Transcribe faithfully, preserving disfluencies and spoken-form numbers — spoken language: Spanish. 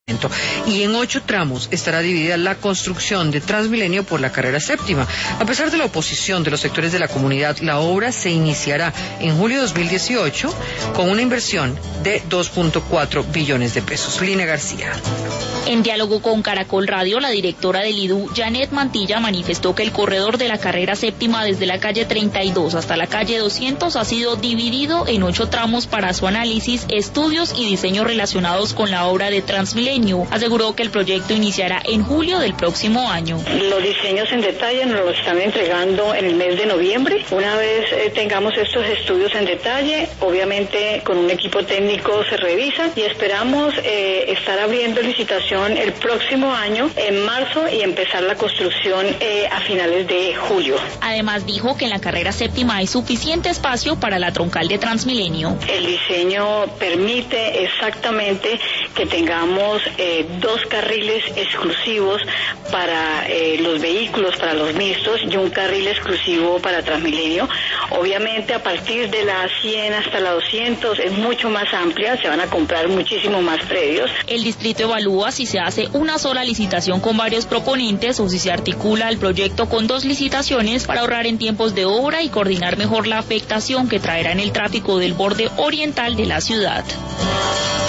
Y en ocho tramos estará dividida la construcción de Transmilenio por la carrera séptima. A pesar de la oposición de los sectores de la comunidad, la obra se iniciará en julio de dos mil dieciocho con una inversión de dos punto cuatro billones de pesos. Lina García. En diálogo con Caracol Radio, la directora del I D U, Janet Mantilla, manifestó que el corredor de la carrera séptima desde la calle treinta y dos hasta la calle doscientos ha sido dividido en ocho tramos para su análisis, estudios y diseños relacionados con la obra de Transmilenio. Aseguró que el proyecto iniciará en julio del próximo año. Los diseños en detalle nos los están entregando en el mes de noviembre. Una vez eh, tengamos estos estudios en detalle, obviamente con un equipo técnico se revisan y esperamos eh, estar abriendo licitación el próximo año, en marzo, y empezar la construcción eh, a finales de julio. Además dijo que en la carrera séptima hay suficiente espacio para la troncal de Transmilenio. El diseño permite exactamente que tengamos eh, dos carriles exclusivos para eh, los vehículos, para los mixtos, y un carril exclusivo para Transmilenio. Obviamente a partir de la cien hasta la doscientos es mucho más amplia, se van a comprar muchísimo más predios. El distrito evalúa si se hace una sola licitación con varios proponentes o si se articula el proyecto con dos licitaciones para ahorrar en tiempos de obra y coordinar mejor la afectación que traerá en el tráfico del borde oriental de la ciudad.